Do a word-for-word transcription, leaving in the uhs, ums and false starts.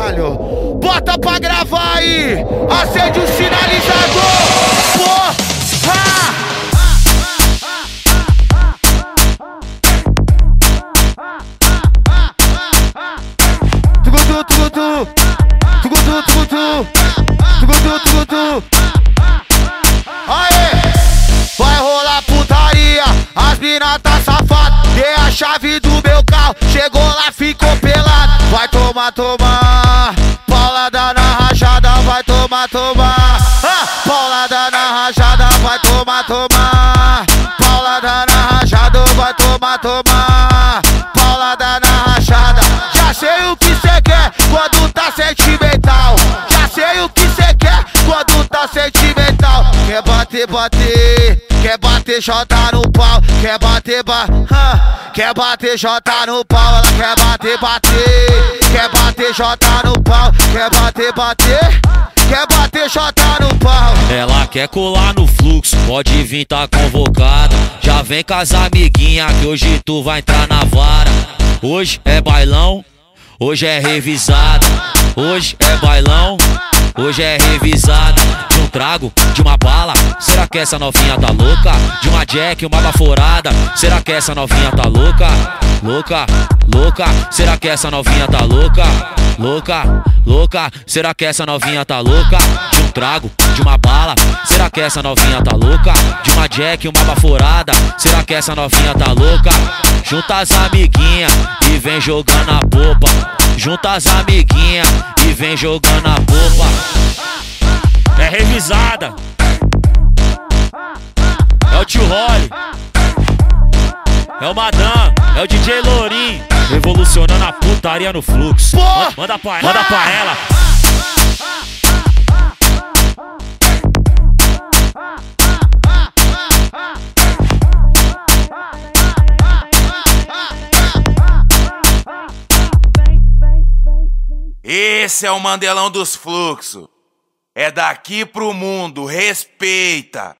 caralho. Bota pra gravar aí, acende o sinalizador. Porra! Tugutu, tugutu, tugutu, tugutu, tugutu, tugutu. Aê! Vai rolar putaria, as mina tá safada. Dei a chave do meu carro, chegou lá, ficou pelado. Vai tomar, tomar, paulada na rajada. Vai tomar, tomar, ah, paulada na rajada. Vai tomar, tomar, paulada na rajada. Vai tomar, tomar, paulada na rajada. Já sei o que cê quer quando tá sentimental. Já sei o que cê quer quando tá sentimental. Quer bater, bater, quer bater jota no pau. Quer bater, ba, ah, quer bater jota no pau. Ela quer bater, bater, quer bater jota no pau. Quer bater, bater, quer bater jota no pau. Ela quer colar no fluxo, pode vir, tá convocada. Já vem com as amiguinhas que hoje tu vai entrar na vara. Hoje é bailão, hoje é revisada. Hoje é bailão, hoje é revisada. De um trago, de uma bala, será que essa novinha tá louca? De uma jack, uma baforada, será que essa novinha tá louca? Louca, louca, será que essa novinha tá louca? Louca, louca, será que essa novinha tá louca? De um trago, de uma bala, será que essa novinha tá louca? De uma jack, uma baforada, será que essa novinha tá louca? Junta as amiguinhas e vem jogando a popa. Junta as amiguinhas e vem jogando a popa. É revisada, é o tio Rolly, é o Madame, é o D J Lourinho, revolucionando a putaria no fluxo. Manda, manda pra ela, manda pra ela. Esse é o Mandelão dos Fluxos. É daqui pro mundo, respeita!